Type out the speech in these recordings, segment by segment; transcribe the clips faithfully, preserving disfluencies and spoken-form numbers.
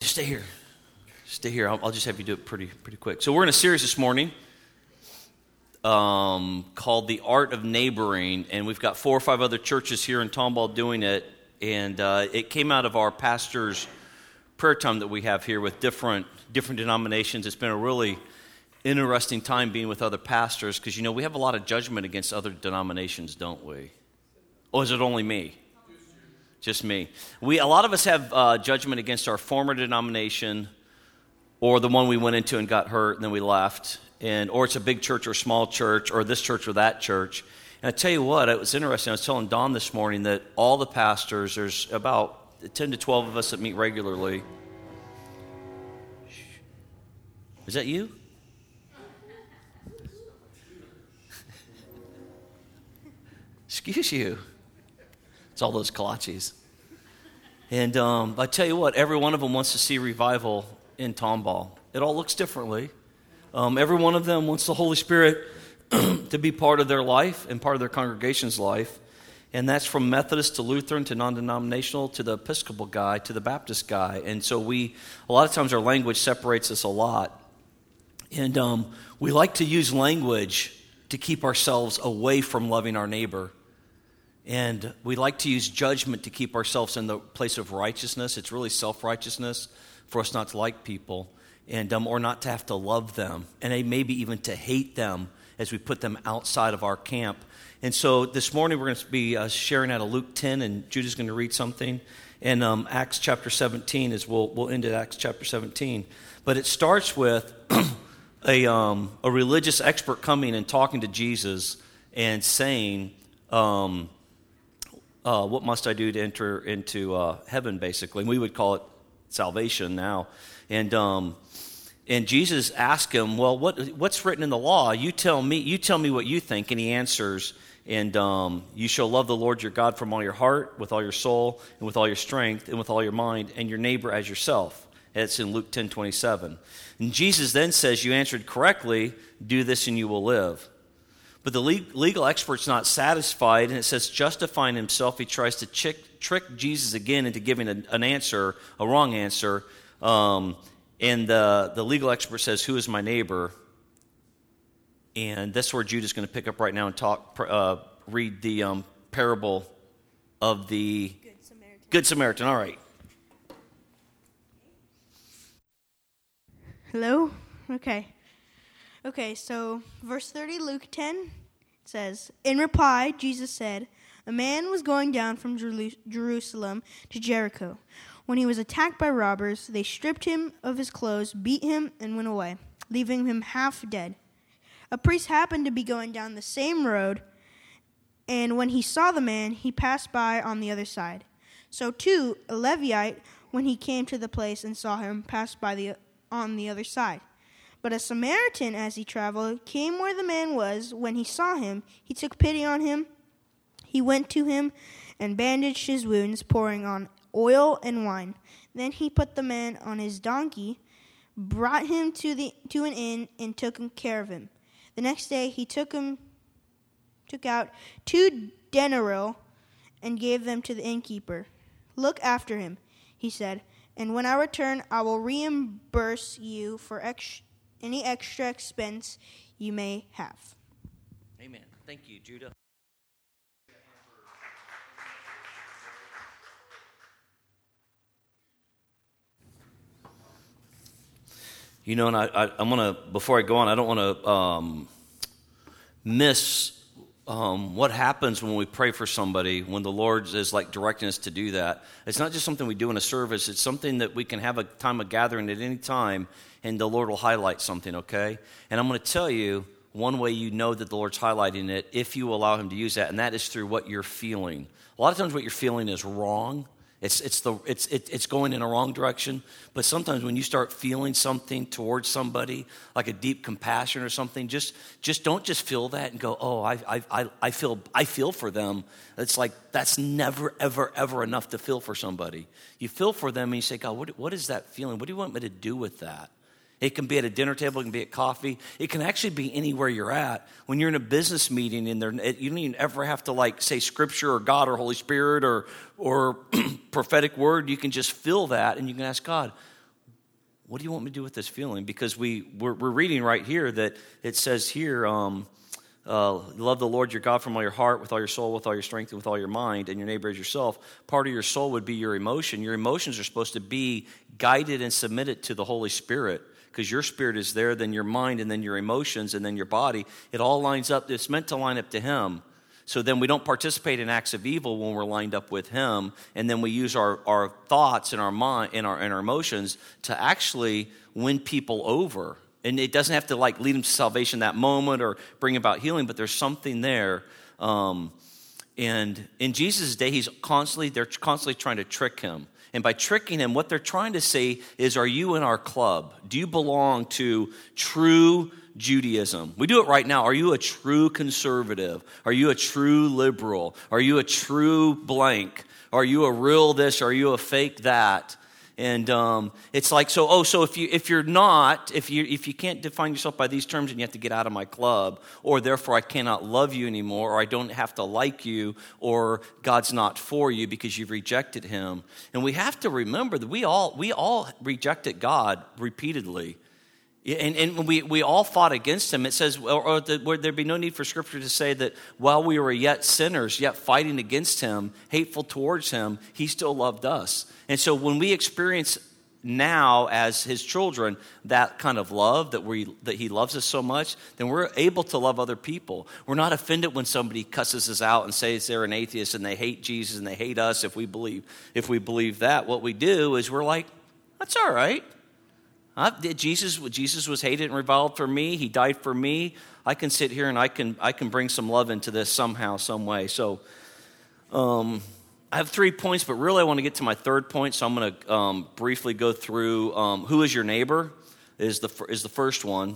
just stay here. Stay here. I'll, I'll just have you do it pretty pretty quick. So we're in a series this morning um, called The Art of Neighboring, and we've got four or five other churches here in Tomball doing it, and uh, it came out of our pastor's prayer time that we have here with different different denominations. It's been a really interesting time being with other pastors because, you know, we have a lot of judgment against other denominations, don't we? Or is it only me? Just me. We a lot of us have uh, judgment against our former denomination, or the one we went into and got hurt and then we left, and or it's a big church or small church, or this church or that church. And I tell you what, it was interesting. I was telling Don this morning that all the pastors, there's about ten to twelve of us that meet regularly. Is that you? Excuse you. It's all those kolaches. And um, I tell you what, every one of them wants to see revival in Tomball. It all looks differently. Um, every one of them wants the Holy Spirit to be part of their life and part of their congregation's life. And that's from Methodist to Lutheran to non-denominational to the Episcopal guy to the Baptist guy. And so we, a lot of times our language separates us a lot. And um, we like to use language to keep ourselves away from loving our neighbor. And we like to use judgment to keep ourselves in the place of righteousness. It's really self-righteousness for us not to like people, and um, or not to have to love them, and maybe even to hate them as we put them outside of our camp. And so this morning we're going to be uh, sharing out of Luke ten, and Judah's going to read something, and um, Acts chapter seventeen, is we'll, we'll end at Acts chapter seventeen. But it starts with a, um, a religious expert coming and talking to Jesus and saying, um, uh, what must I do to enter into uh, heaven, basically. And we would call it salvation now. And um, and Jesus asked him, well, what what's written in the law? You tell me, you tell me what you think. And he answers, and um, you shall love the Lord your God from all your heart, with all your soul, and with all your strength, and with all your mind, and your neighbor as yourself. It's in Luke ten twenty-seven. And Jesus then says, you answered correctly, do this and you will live. But the legal expert's not satisfied, and it says, justifying himself, he tries to trick, trick Jesus again into giving a, an answer, a wrong answer. Um, and the, the legal expert says, who is my neighbor? And that's where Judah's going to pick up right now and talk, uh, read the um, parable of the Good Samaritan. Good Samaritan. All right. Hello? Okay. Okay, so verse thirty, Luke ten, says, in reply, Jesus said, a man was going down from Jer- Jerusalem to Jericho. When he was attacked by robbers, they stripped him of his clothes, beat him, and went away, leaving him half dead. A priest happened to be going down the same road, and when he saw the man, he passed by on the other side. So too, a Levite, when he came to the place and saw him, passed by the on the other side. But a Samaritan, as he traveled, came where the man was. When he saw him, he took pity on him. He went to him and bandaged his wounds, pouring on oil and wine. Then he put the man on his donkey, brought him to the to an inn, and took care of him. The next day he took him, took out two denarii and gave them to the innkeeper. Look after him, he said, and when I return, I will reimburse you for ex- any extra expense you may have. Amen. Thank you, Judah. You know, and I, I, I'm going to, before I go on, I don't want to um, miss um, what happens when we pray for somebody, when the Lord is like directing us to do that. It's not just something we do in a service. It's something that we can have a time of gathering at any time, and the Lord will highlight something, okay? And I'm going to tell you one way you know that the Lord's highlighting it, if you allow him to use that, and that is through what you're feeling. A lot of times what you're feeling is wrong. It's it's the it's it, it's going in a wrong direction. But sometimes when you start feeling something towards somebody, like a deep compassion or something, just just don't just feel that and go, oh, I I I, I feel I feel for them. It's like that's never ever ever enough to feel for somebody. You feel for them and you say, God, what what is that feeling? What do you want me to do with that? It can be at a dinner table. It can be at coffee. It can actually be anywhere you're at. When you're in a business meeting, and there, you don't even ever have to like say Scripture or God or Holy Spirit or or prophetic word. You can just feel that, and you can ask God, what do you want me to do with this feeling? Because we, we're, we're reading right here that it says here, um, uh, love the Lord your God from all your heart, with all your soul, with all your strength, and with all your mind, and your neighbor as yourself. Part of your soul would be your emotion. Your emotions are supposed to be guided and submitted to the Holy Spirit, because your spirit is there, then your mind, and then your emotions, and then your body. It all lines up. It's meant to line up to Him. So then we don't participate in acts of evil when we're lined up with Him, and then we use our, our thoughts and our mind and our, and our emotions to actually win people over. And it doesn't have to like lead them to salvation that moment or bring about healing, but there's something there. Um, and in Jesus' day, he's constantly they're constantly trying to trick him. And by tricking him, what they're trying to say is, are you in our club? Do you belong to true Judaism? We do it right now. Are you a true conservative? Are you a true liberal? Are you a true blank? Are you a real this? Are you a fake that? And um, it's like, so, oh, so if, you, if you're not, if you, if you can't define yourself by these terms, and you have to get out of my club, or therefore I cannot love you anymore, or I don't have to like you, or God's not for you because you've rejected Him. And we have to remember that we all, we all rejected God repeatedly. And, and we, we all fought against Him. It says, or, or the, where there be no need for Scripture to say that while we were yet sinners, yet fighting against Him, hateful towards Him, He still loved us. And so when we experience now as His children that kind of love, that we that He loves us so much, then we're able to love other people. We're not offended when somebody cusses us out and says they're an atheist and they hate Jesus and they hate us if we believe if we believe that. What we do is we're like, that's all right. I, Jesus, Jesus was hated and reviled for me. He died for me. I can sit here and I can I can bring some love into this somehow, some way. So um, I have three points, but really I want to get to my third point. So I'm going to um, briefly go through um, who is your neighbor is the is the first one.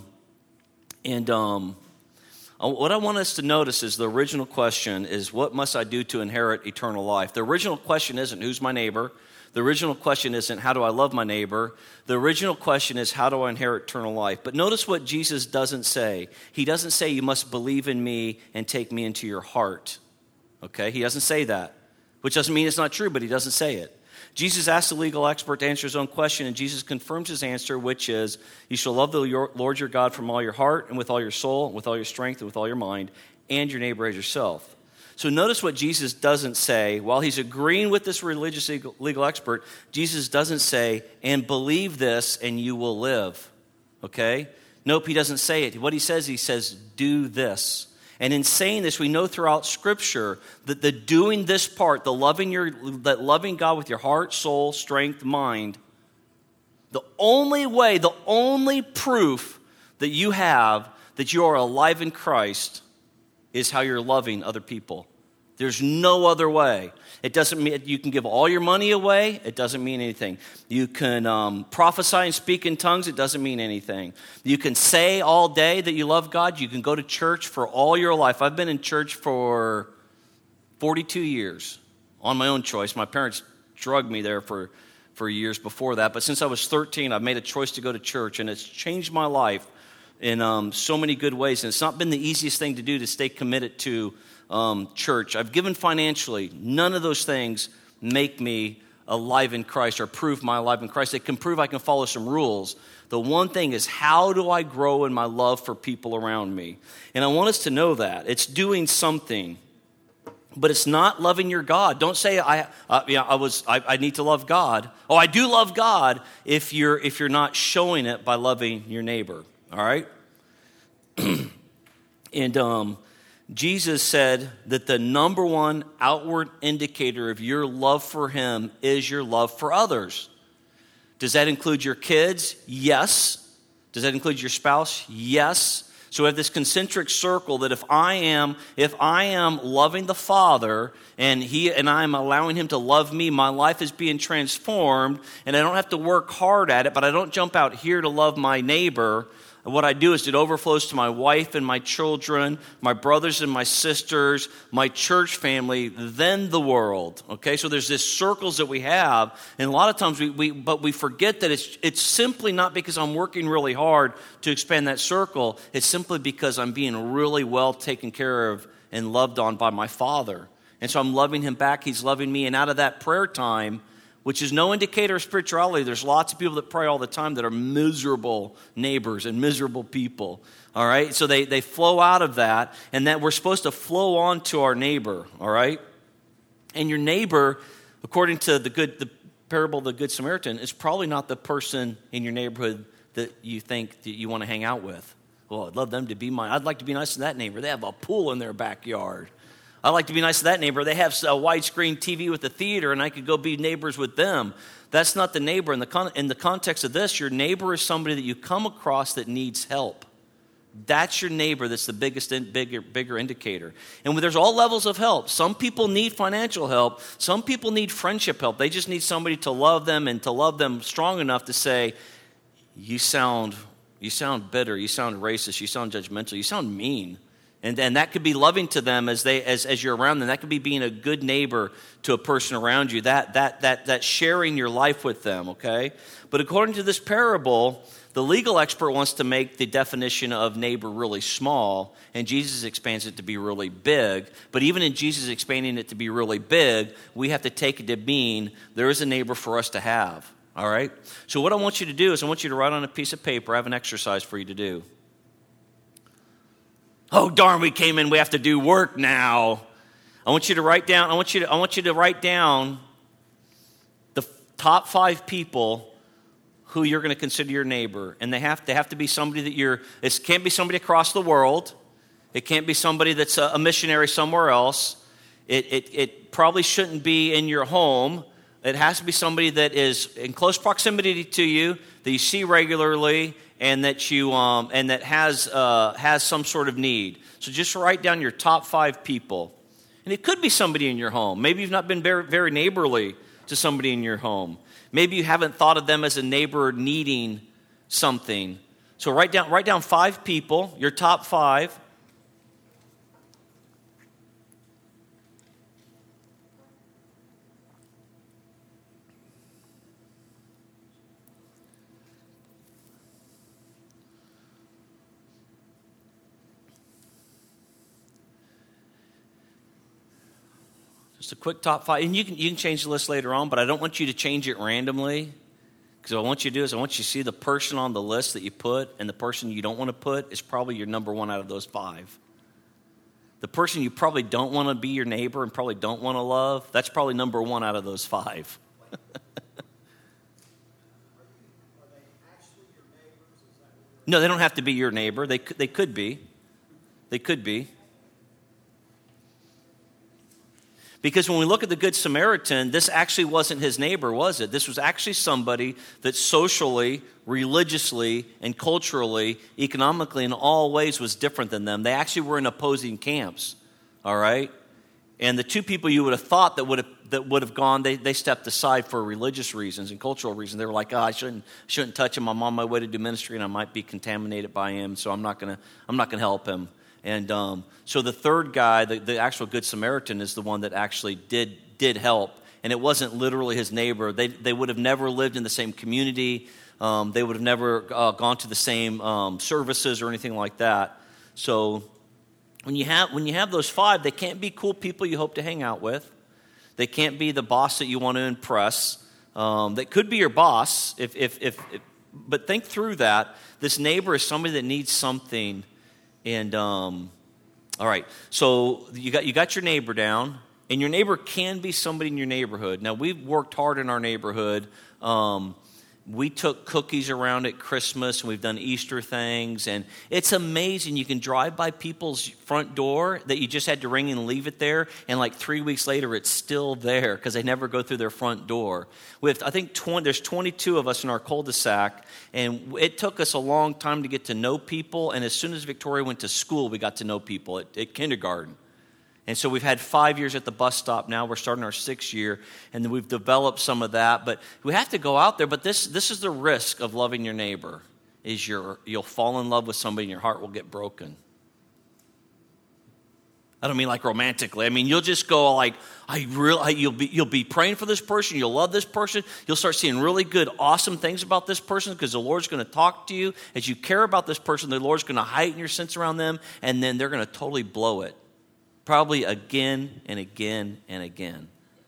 And um, what I want us to notice is the original question is, what must I do to inherit eternal life? The original question isn't who's my neighbor. The original question isn't, how do I love my neighbor? The original question is, how do I inherit eternal life? But notice what Jesus doesn't say. He doesn't say you must believe in me and take me into your heart. Okay? He doesn't say that, which doesn't mean it's not true, but he doesn't say it. Jesus asked the legal expert to answer his own question, and Jesus confirms his answer, which is, you shall love the Lord your God from all your heart and with all your soul, and with all your strength and with all your mind, and your neighbor as yourself. So notice what Jesus doesn't say. While he's agreeing with this religious legal expert, Jesus doesn't say, and believe this and you will live. Okay? Nope, he doesn't say it. What he says, he says, do this. And in saying this, we know throughout Scripture that the doing this part, the loving your, that loving God with your heart, soul, strength, mind, the only way, the only proof that you have that you are alive in Christ is how you're loving other people. There's no other way. It doesn't mean you can give all your money away. It doesn't mean anything. You can um, prophesy and speak in tongues. It doesn't mean anything. You can say all day that you love God. You can go to church for all your life. I've been in church for forty-two years on my own choice. My parents drugged me there for, for years before that. But since I was thirteen, I've made a choice to go to church, and it's changed my life in um, so many good ways. And it's not been the easiest thing to do to stay committed to um, church. I've given financially. None of those things make me alive in Christ or prove my alive in Christ. They can prove I can follow some rules. The one thing is, how do I grow in my love for people around me? And I want us to know that. It's doing something. But it's not loving your God. Don't say I, uh, yeah, I was. I, I need to love God. Oh, I do love God. If you're if you're not showing it by loving your neighbor. All right? And um, Jesus said that the number one outward indicator of your love for him is your love for others. Does that include your kids? Yes. Does that include your spouse? Yes. So we have this concentric circle that if I am if I am loving the Father and he and I am allowing him to love me, my life is being transformed, and I don't have to work hard at it, but I don't jump out here to love my neighbor. What I do is it overflows to my wife and my children, my brothers and my sisters, my church family, then the world. Okay, so there's this circles that we have, and a lot of times we, we but we forget that it's it's simply not because I'm working really hard to expand that circle. It's simply because I'm being really well taken care of and loved on by my Father. And so I'm loving him back, he's loving me, and out of that prayer time, which is no indicator of spirituality. There's lots of people that pray all the time that are miserable neighbors and miserable people. All right, so they, they flow out of that, and that we're supposed to flow on to our neighbor. All right, and your neighbor, according to the good the parable of the Good Samaritan, is probably not the person in your neighborhood that you think that you want to hang out with. Well, I'd love them to be mine. I'd like to be nice to that neighbor. They have a pool in their backyard. I'd like to be nice to that neighbor. They have a widescreen T V with a theater, and I could go be neighbors with them. That's not the neighbor. In the con- in the context of this, your neighbor is somebody that you come across that needs help. That's your neighbor. That's the biggest, in, bigger, bigger indicator. And there's all levels of help. Some people need financial help. Some people need friendship help. They just need somebody to love them and to love them strong enough to say, "You sound, you sound bitter. You sound racist. You sound judgmental. You sound mean." And, and that could be loving to them as they as, as you're around them. That could be being a good neighbor to a person around you. That that that that sharing your life with them. Okay, but according to this parable, the legal expert wants to make the definition of neighbor really small, and Jesus expands it to be really big. But even in Jesus expanding it to be really big, we have to take it to mean there is a neighbor for us to have. All right. So what I want you to do is I want you to write on a piece of paper. I have an exercise for you to do. Oh, darn, we came in, we have to do work now. I want you to write down, I want you to, I want you to write down the top five people who you're going to consider your neighbor. And they have, they have to be somebody that you're, it can't be somebody across the world. It can't be somebody that's a, a missionary somewhere else. It, it, it probably shouldn't be in your home. It has to be somebody that is in close proximity to you, that you see regularly, and that you um, and that has uh, has some sort of need. So just write down your top five people, and it could be somebody in your home. Maybe you've not been very, very neighborly to somebody in your home. Maybe you haven't thought of them as a neighbor needing something. So write down write down five people, your top five. Just a quick top five. And you can you can change the list later on, but I don't want you to change it randomly. Because what I want you to do is I want you to see the person on the list that you put, and the person you don't want to put is probably your number one out of those five. The person you probably don't want to be your neighbor and probably don't want to love, that's probably number one out of those five. No, they don't have to be your neighbor. They they could be. They could be. Because when we look at the Good Samaritan, this actually wasn't his neighbor, was it? This was actually somebody that socially, religiously, and culturally, economically, in all ways was different than them. They actually were in opposing camps, all right? And the two people you would have thought that would have that would have gone, they, they stepped aside for religious reasons and cultural reasons. They were like, oh, I shouldn't shouldn't touch him. I'm on my way to do ministry, and I might be contaminated by him, so I'm not gonna I'm not gonna help him. And um, so the third guy, the, the actual Good Samaritan, is the one that actually did did help. And it wasn't literally his neighbor. They they would have never lived in the same community. Um, they would have never uh, gone to the same um, services or anything like that. So when you have when you have those five, they can't be cool people you hope to hang out with. They can't be the boss that you want to impress. Um, that could be your boss, if, if if if. But think through that. This neighbor is somebody that needs something. And um, all right, so you got you got your neighbor down, and your neighbor can be somebody in your neighborhood. Now we've worked hard in our neighborhood. Um, we took cookies around at Christmas, and we've done Easter things, and it's amazing. You can drive by people's front door that you just had to ring and leave it there, and like three weeks later, it's still there because they never go through their front door. With I think twenty, there's twenty-two of us in our cul-de-sac, and it took us a long time to get to know people. And as soon as Victoria went to school, we got to know people at, at kindergarten. And so we've had five years at the bus stop now. We're starting our sixth year, and then we've developed some of that. But we have to go out there. But this this is the risk of loving your neighbor, is you're, you'll fall in love with somebody and your heart will get broken. I don't mean like romantically. I mean, you'll just go like, I really, you'll be you'll be praying for this person. You'll love this person. You'll start seeing really good, awesome things about this person because the Lord's going to talk to you. As you care about this person, the Lord's going to heighten your sense around them, and then they're going to totally blow it. Probably again and again and again.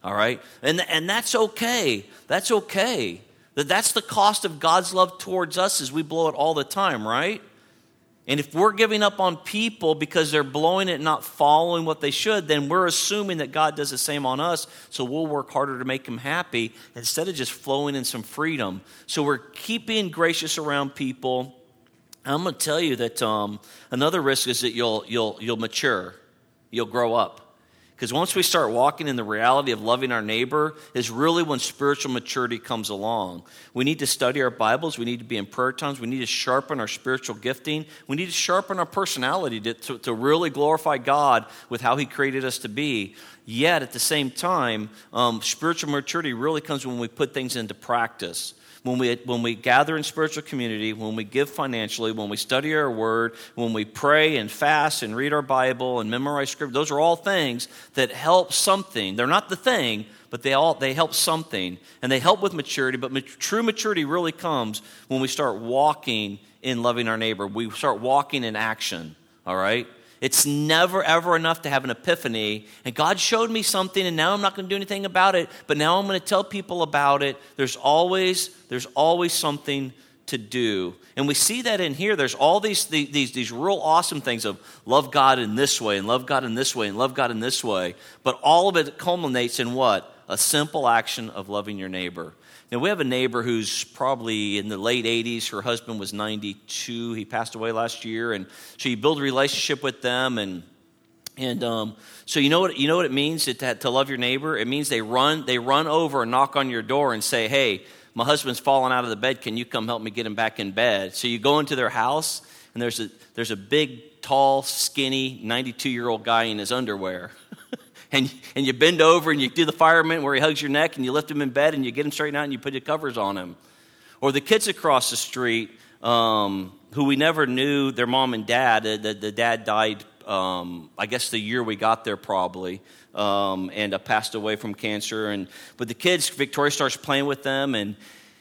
all right? And, and that's okay. That's okay. That That's the cost of God's love towards us is we blow it all the time, right? And if we're giving up on people because they're blowing it and not following what they should, then we're assuming that God does the same on us, so we'll work harder to make them happy instead of just flowing in some freedom. So we're keeping gracious around people. I'm going to tell you that um, another risk is that you'll you'll you'll mature, you'll grow up. Because once we start walking in the reality of loving our neighbor is really when spiritual maturity comes along. We need to study our Bibles. We need to be in prayer times. We need to sharpen our spiritual gifting. We need to sharpen our personality to, to, to really glorify God with how he created us to be. Yet at the same time, um, spiritual maturity really comes when we put things into practice. When we, when we gather in spiritual community, when we give financially, when we study our word, when we pray and fast and read our Bible and memorize scripture, those are all things that help something. They're not the thing, but they all they help something. And they help with maturity, but mat- true maturity really comes when we start walking in loving our neighbor. We start walking in action, all right? It's never, ever enough to have an epiphany, and God showed me something, and now I'm not going to do anything about it, but now I'm going to tell people about it. There's always, there's always something to do. And we see that in here. There's all these, these, these real awesome things of love God in this way, and love God in this way, and love God in this way. But all of it culminates in what? A simple action of loving your neighbor. Now, we have a neighbor who's probably in the late eighties. Her husband was ninety-two. He passed away last year. And so you build a relationship with them. And and um, so you know what you know what it means to, to love your neighbor? It means they run, they run over and knock on your door and say, hey, my husband's fallen out of the bed. Can you come help me get him back in bed? So you go into their house, and there's a there's a big, tall, skinny, ninety-two-year-old guy in his underwear. And and you bend over and you do the fireman where he hugs your neck and you lift him in bed and you get him straightened out and you put your covers on him. Or the kids across the street um, who we never knew their mom and dad. The, the dad died, um, I guess, the year we got there probably, um, and uh, passed away from cancer. And but the kids, Victoria starts playing with them, and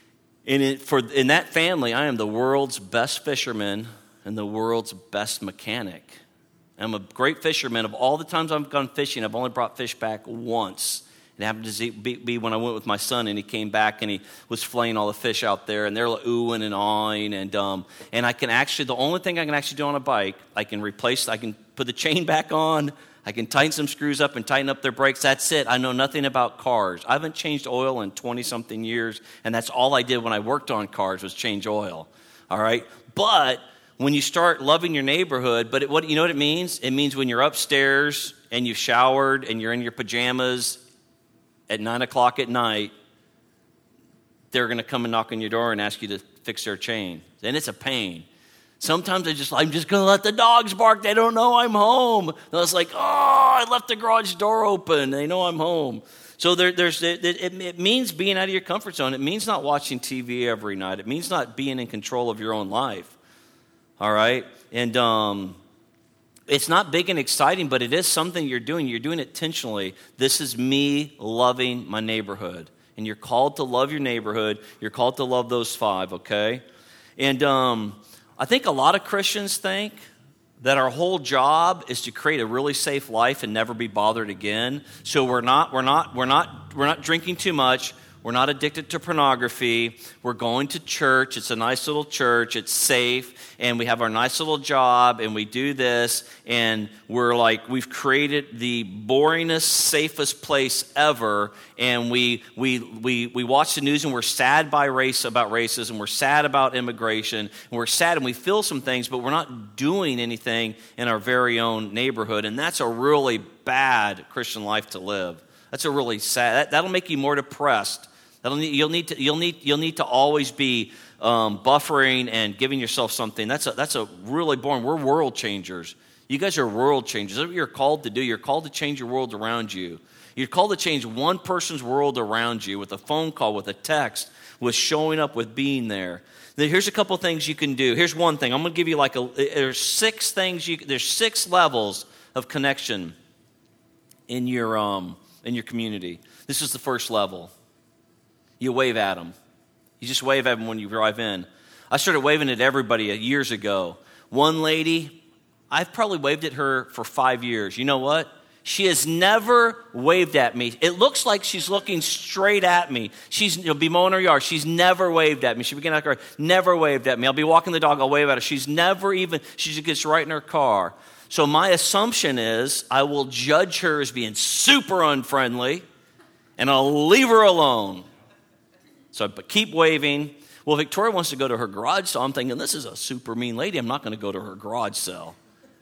in it, for in that family, I am the world's best fisherman and the world's best mechanic. I'm a great fisherman. Of all the times I've gone fishing, I've only brought fish back once. It happened to be when I went with my son, and he came back, and he was flaying all the fish out there, and they're like oohing and awing. And um, and I can actually, the only thing I can actually do on a bike, I can replace, I can put the chain back on, I can tighten some screws up and tighten up their brakes. That's it. I know nothing about cars. I haven't changed oil in twenty-something years, and that's all I did when I worked on cars was change oil. All right? But when you start loving your neighborhood, but it, what you know what it means? It means when you're upstairs and you've showered and you're in your pajamas at nine o'clock at night, they're going to come and knock on your door and ask you to fix their chain. Then it's a pain. Sometimes I just, I'm just going to let the dogs bark. They don't know I'm home. And I was like, oh, I left the garage door open. They know I'm home. So there, there's it, it, it means being out of your comfort zone. It means not watching T V every night. It means not being in control of your own life. All right? And um, it's not big and exciting, but it is something you're doing. You're doing it intentionally. This is me loving my neighborhood. And you're called to love your neighborhood. You're called to love those five, okay? And um, I think a lot of Christians think that our whole job is to create a really safe life and never be bothered again. So we're not, we're not, we're not, we're not drinking too much. We're not addicted to pornography. We're going to church. It's a nice little church. It's safe. And we have our nice little job. And we do this. And we're like, we've created the boringest, safest place ever. And we we we we watch the news and we're sad by race about racism. We're sad about immigration. And we're sad and we feel some things, but we're not doing anything in our very own neighborhood. And that's a really bad Christian life to live. That's a really sad. That, that'll make you more depressed. That'll need, you'll need to you'll need you'll need to always be um, buffering and giving yourself something. That's a that's a really boring. We're world changers. You guys are world changers. That's what you're called to do. You're called to change your world around you. You're called to change one person's world around you with a phone call, with a text, with showing up, with being there. Now, here's a couple things you can do. Here's one thing. I'm going to give you like a. There's six things you. There's six levels of connection in your um in your community. This is the first level. You wave at them. You just wave at them when you drive in. I started waving at everybody years ago. One lady, I've probably waved at her for five years. You know what? She has never waved at me. It looks like she's looking straight at me. She's, you'll be mowing her yard. She's never waved at me. She began to never waved at me. I'll be walking the dog. I'll wave at her. She's never even, she just gets right in her car. So my assumption is I will judge her as being super unfriendly, and I'll leave her alone. So but keep waving. Well, Victoria wants to go to her garage, so I'm thinking, this is a super mean lady. I'm not going to go to her garage sale.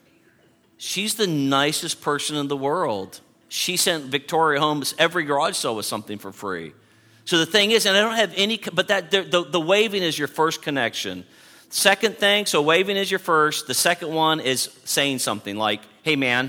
She's the nicest person in the world. She sent Victoria home every garage sale with something for free. So the thing is, and I don't have any, but that the, the, the waving is your first connection. Second thing, so waving is your first. The second one is saying something like, hey, man.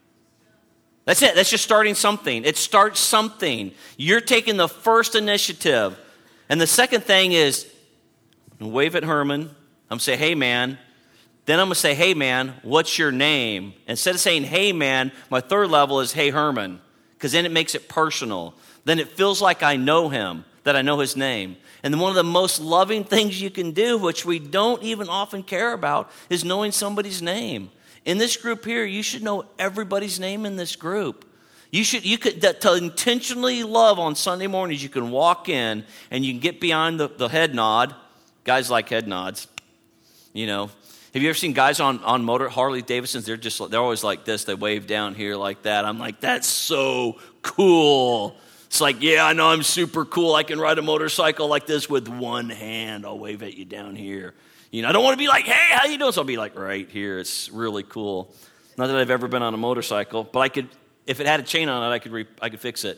That's it. That's just starting something. It starts something. You're taking the first initiative. And the second thing is, wave at Herman. I'm going to say, hey, man. Then I'm going to say, hey, man, what's your name? Instead of saying, hey, man, my third level is, hey, Herman, because then it makes it personal. Then it feels like I know him, that I know his name. And then one of the most loving things you can do, which we don't even often care about, is knowing somebody's name. In this group here, you should know everybody's name in this group. You should, you could, to intentionally love on Sunday mornings, you can walk in and you can get behind the, the head nod. Guys like head nods, you know. Have you ever seen guys on, on motor Harley Davidsons? They're just they're always like this. They wave down here like that. I'm like, that's so cool. It's like, yeah, I know I'm super cool. I can ride a motorcycle like this with one hand. I'll wave at you down here. You know, I don't want to be like, hey, how you doing? So I'll be like right here. It's really cool. Not that I've ever been on a motorcycle, but I could, if it had a chain on it, I could re, I could fix it.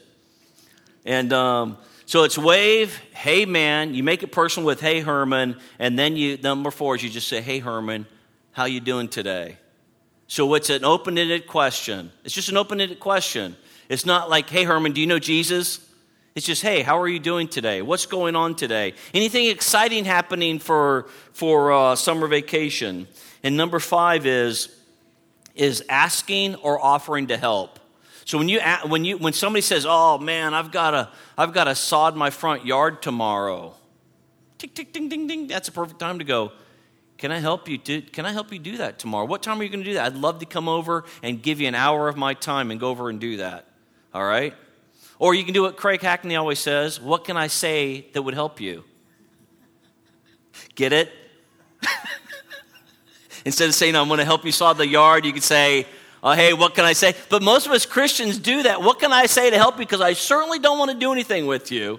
And um, so it's wave, hey, man. You make it personal with, hey, Herman. And then you, number four is you just say, hey, Herman, how you doing today? So it's an open-ended question. It's just an open-ended question. It's not like, hey, Herman, do you know Jesus? It's just, hey, how are you doing today? What's going on today? Anything exciting happening for, for uh, summer vacation? And number five is, is asking or offering to help. So when you when you when somebody says, "Oh man, I've got to I've got to sod my front yard tomorrow," tick tick ding ding ding, that's a perfect time to go, "Can I help you do Can I help you do that tomorrow? What time are you going to do that? I'd love to come over and give you an hour of my time and go over and do that." All right? Or you can do what Craig Hackney always says, "What can I say that would help you?" Get it? Instead of saying, "I'm going to help you sod the yard," you could say, oh, hey, what can I say? But most of us Christians do that. What can I say to help you? Because I certainly don't want to do anything with you.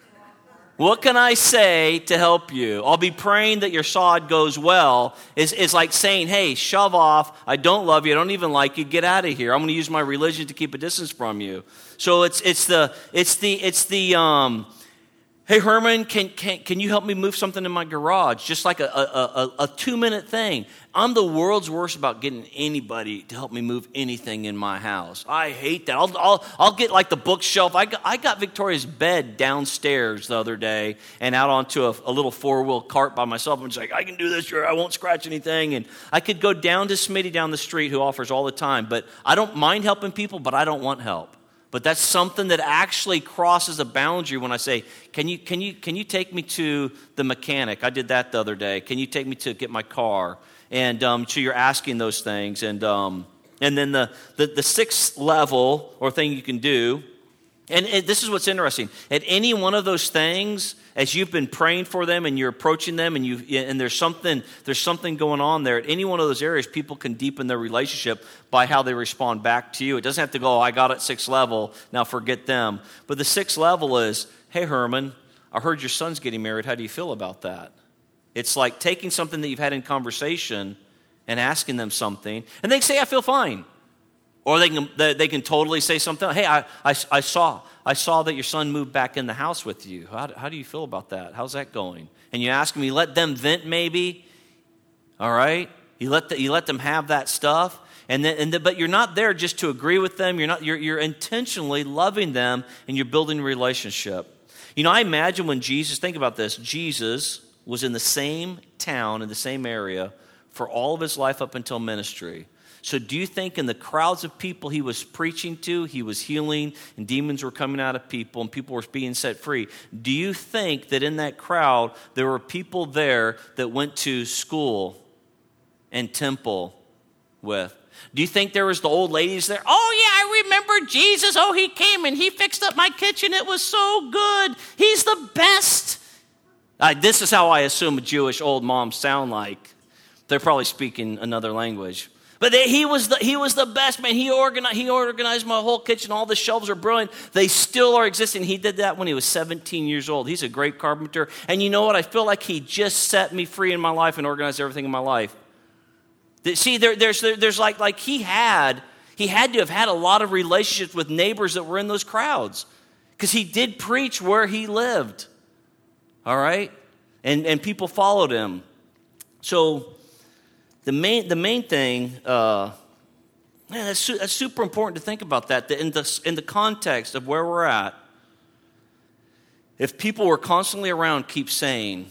What can I say to help you? I'll be praying that your sod goes well. It's, it's like saying, hey, shove off. I don't love you. I don't even like you. Get out of here. I'm going to use my religion to keep a distance from you. So it's it's the it's the it's the um. Hey, Herman, can, can can you help me move something in my garage? Just like a, a, a, a two-minute thing. I'm the world's worst about getting anybody to help me move anything in my house. I hate that. I'll I'll, I'll get like the bookshelf. I got, I got Victoria's bed downstairs the other day and out onto a, a little four-wheel cart by myself. I'm just like, I can do this. I won't scratch anything. And I could go down to Smitty down the street who offers all the time. But I don't mind helping people, but I don't want help. But that's something that actually crosses a boundary when I say, can you can you can you take me to the mechanic? I did that the other day. Can you take me to get my car? And um, so you're asking those things. And um, and then the, the the sixth level or thing you can do, and it, this is what's interesting. At any one of those things, as you've been praying for them and you're approaching them, and you and there's something there's something going on there. At any one of those areas, people can deepen their relationship by how they respond back to you. It doesn't have to go, oh, I got it sixth level, now forget them. But the sixth level is, hey, Herman, I heard your son's getting married. How do you feel about that? It's like taking something that you've had in conversation and asking them something, and they say, I feel fine. Or they can they can totally say something. Hey, I, I, I saw I saw that your son moved back in the house with you. How, how do you feel about that? How's that going? And you ask them, you let them vent maybe. All right, you let the, you let them have that stuff, and then and the, but you're not there just to agree with them. You're not you're you're intentionally loving them, and you're building a relationship. You know, I imagine when Jesus, think about this, Jesus was in the same town in the same area for all of his life up until ministry. So do you think in the crowds of people he was preaching to, he was healing, and demons were coming out of people, and people were being set free? Do you think that in that crowd there were people there that went to school and temple with? Do you think there was the old ladies there? Oh, yeah, I remember Jesus? Oh, he came and he fixed up my kitchen. It was so good. He's the best. Uh, this is how I assume Jewish old moms sound like. They're probably speaking another language. But they, he was the he was the best, man. He organized, he organized my whole kitchen. All the shelves are brilliant. They still are existing. He did that when he was seventeen years old. He's a great carpenter. And you know what? I feel like he just set me free in my life and organized everything in my life. See, there, there's there, there's like like he had he had to have had a lot of relationships with neighbors that were in those crowds, because he did preach where he lived. All right, and and people followed him. So. The main, the main thing, uh, man, that's, su- that's super important to think about that. That in the in the context of where we're at, if people were constantly around, keep saying,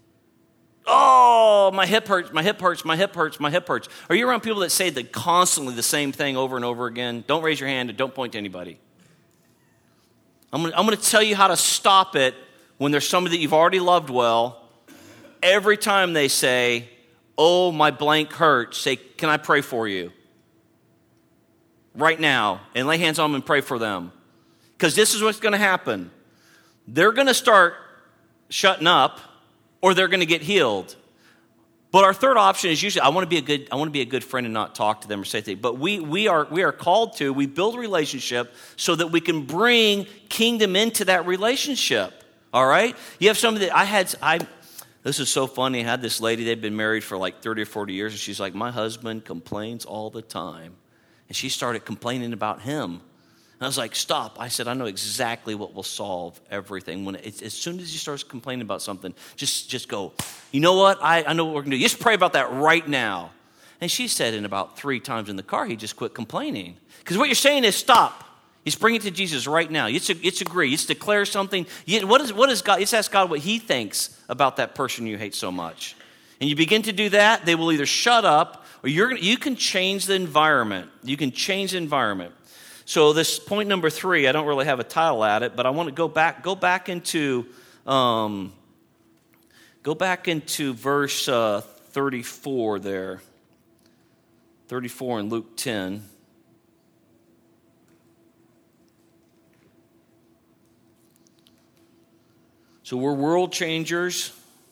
"Oh, my hip hurts, my hip hurts, my hip hurts, my hip hurts." Are you around people that say the constantly the same thing over and over again? Don't raise your hand and don't point to anybody. I'm gonna, I'm going to tell you how to stop it when there's somebody that you've already loved well. Every time they say, "Oh, my blank hurts," say, "Can I pray for you?" Right now. And lay hands on them and pray for them. Because this is what's going to happen. They're going to start shutting up, or they're going to get healed. But our third option is usually, I want to be a good, I want to be a good friend and not talk to them or say things. But we we are we are called to, we build a relationship so that we can bring kingdom into that relationship. All right? You have somebody that I had, I This is so funny. I had this lady, they'd been married for like thirty or forty years, and she's like, "My husband complains all the time." And she started complaining about him. And I was like, "Stop." I said, "I know exactly what will solve everything. When it, as soon as he starts complaining about something, just, just go, you know what? I, I know what we're going to do. Just pray about that right now." And she said in about three times in the car, he just quit complaining. Because what you're saying is stop. Just bring it to Jesus right now. It's it's agree. It's declare something. You, what is what is God? Just ask God what He thinks about that person you hate so much, and you begin to do that. They will either shut up, or you're gonna, you can change the environment. You can change the environment. So this point number three, I don't really have a title at it, but I want to go back. Go back into um, go back into verse uh, thirty-four there. thirty-four in Luke ten. So we're world changers.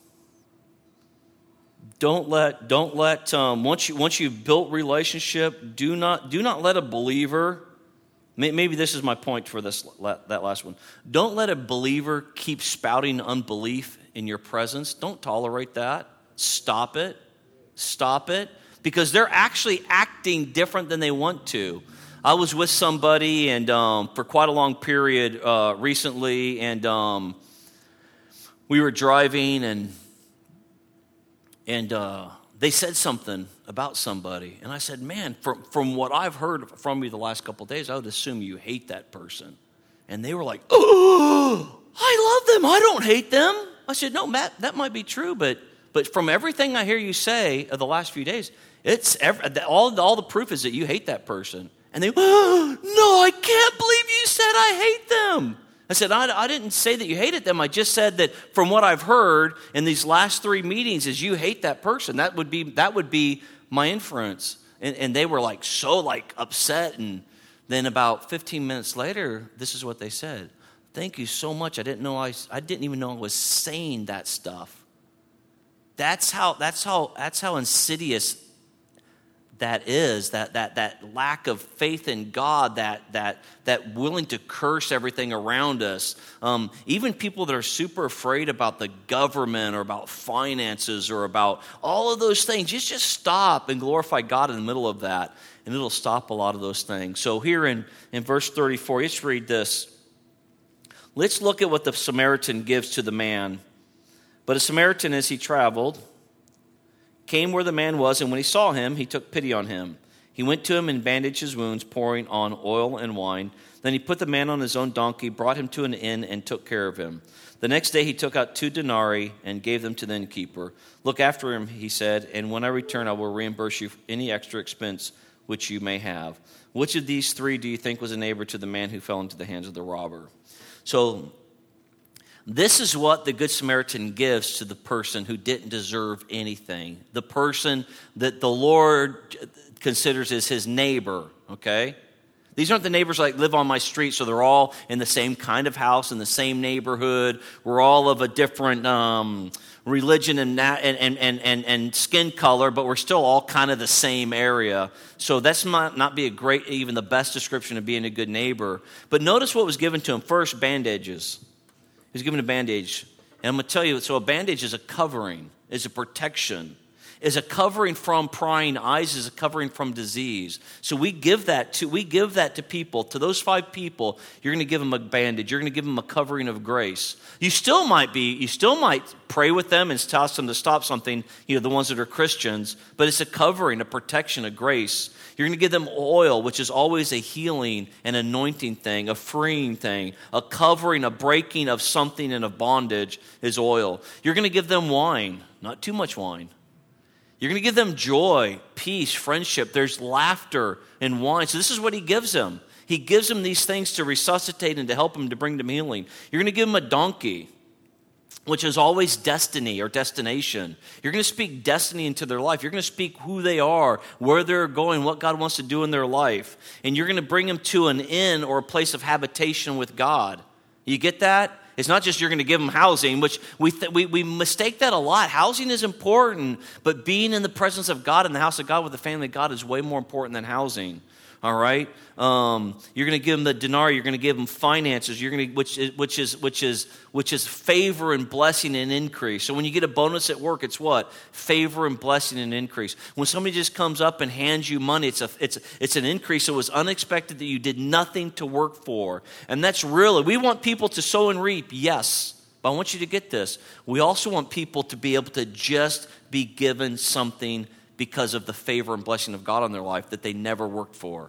Don't let don't let um, once you once you've built relationship, do not do not let a believer. Maybe this is my point for this that last one. Don't let a believer keep spouting unbelief in your presence. Don't tolerate that. Stop it. Stop it, because they're actually acting different than they want to. I was with somebody and um, for quite a long period uh, recently, and. Um, We were driving, and and uh, they said something about somebody. And I said, "Man, from, from what I've heard from you the last couple of days, I would assume you hate that person." And they were like, "Oh, I love them. I don't hate them." I said, "No, Matt, that might be true, but but from everything I hear you say of the last few days, it's every, all, all the proof is that you hate that person." And they, "Oh, no, I can't believe you said I hate them." I said, I, I didn't say that you hated them. I just said that from what I've heard in these last three meetings is you hate that person. That would be that would be my inference. And, and they were like so like upset. And then about fifteen minutes later, this is what they said. "Thank you so much. I didn't know I I didn't even know I was saying that stuff." That's how that's how that's how insidious that is, that that that lack of faith in God, that that that willing to curse everything around us. Um, even people that are super afraid about the government or about finances or about all of those things, just just stop and glorify God in the middle of that, and it'll stop a lot of those things. So here in, in verse thirty-four, let's read this. Let's look at what the Samaritan gives to the man. But a Samaritan, as he traveled, came where the man was, and when he saw him, he took pity on him. He went to him and bandaged his wounds, pouring on oil and wine. Then he put the man on his own donkey, brought him to an inn, and took care of him. The next day he took out two denarii and gave them to the innkeeper. "Look after him," he said, "and when I return, I will reimburse you any extra expense which you may have." Which of these three do you think was a neighbor to the man who fell into the hands of the robber? So this is what the Good Samaritan gives to the person who didn't deserve anything. The person that the Lord considers as his neighbor, okay? These aren't the neighbors like live on my street, so they're all in the same kind of house, in the same neighborhood. We're all of a different um, religion and, and, and, and, and skin color, but we're still all kind of the same area. So that's not, not be a great, even the best description of being a good neighbor. But notice what was given to him. First, bandages. He was given a bandage. And I'm going to tell you, so a bandage is a covering, is a protection. Is a covering from prying eyes, is a covering from disease. So we give that to we give that to people, to those five people. You're going to give them a bandage. You're going to give them a covering of grace. You still might be, you still might pray with them and tell them to stop something. You know, the ones that are Christians, but it's a covering, a protection, a grace. You're going to give them oil, which is always a healing, an anointing thing, a freeing thing, a covering, a breaking of something in a bondage is oil. You're going to give them wine, not too much wine. You're going to give them joy, peace, friendship. There's laughter in wine. So this is what he gives them. He gives them these things to resuscitate and to help them, to bring them healing. You're going to give them a donkey, which is always destiny or destination. You're going to speak destiny into their life. You're going to speak who they are, where they're going, what God wants to do in their life. And you're going to bring them to an inn or a place of habitation with God. You get that? It's not just you're going to give them housing, which we, th- we we mistake that a lot. Housing is important, but being in the presence of God, in the house of God with the family of God is way more important than housing. All right, um, you're going to give them the dinar. You're going to give them finances. You're going to, which is which is which is which is favor and blessing and increase. So when you get a bonus at work, it's what? Favor and blessing and increase. When somebody just comes up and hands you money, it's a it's it's an increase. It was unexpected that you did nothing to work for, and that's really, we want people to sow and reap. Yes, but I want you to get this. We also want people to be able to just be given something because of the favor and blessing of God on their life that they never worked for.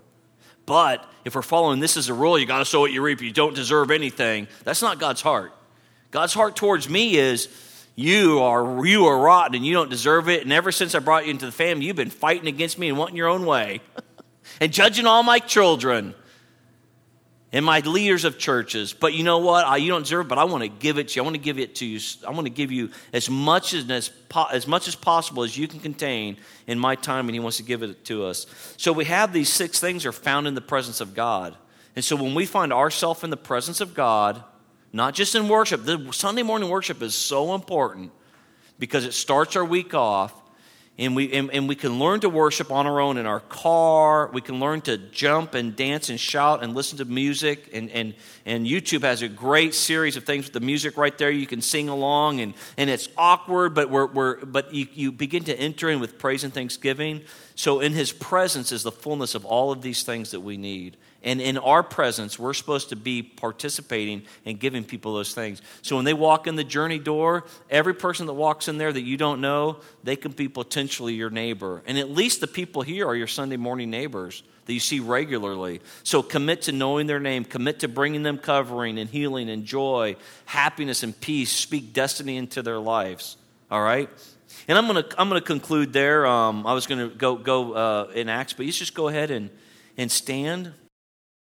But if we're following this as a rule, you got to sow what you reap, you don't deserve anything, that's not God's heart. God's heart towards me is, you are you are rotten and you don't deserve it, and ever since I brought you into the family, you've been fighting against me and wanting your own way and judging all my children and my leaders of churches. But you know what? I, you don't deserve it, but I want to give it to you. I want to give it to you. I want to give you as much as, as, as much as possible as you can contain in my time, and he wants to give it to us. So we have these six things are found in the presence of God. And so when we find ourselves in the presence of God, not just in worship, the Sunday morning worship is so important because it starts our week off. And we and, and we can learn to worship on our own in our car. We can learn to jump and dance and shout and listen to music. And, and, and YouTube has a great series of things with the music right there. You can sing along, and, and it's awkward, but we're, we're but you, you begin to enter in with praise and thanksgiving. So in his presence is the fullness of all of these things that we need. And in our presence, we're supposed to be participating and giving people those things. So when they walk in the journey door, every person that walks in there that you don't know, they can be potentially your neighbor. And at least the people here are your Sunday morning neighbors that you see regularly. So commit to knowing their name. Commit to bringing them covering and healing and joy, happiness and peace. Speak destiny into their lives. All right? And I'm going to I'm going to conclude there. Um, I was going to go go uh, in Acts, but you just go ahead and, and stand.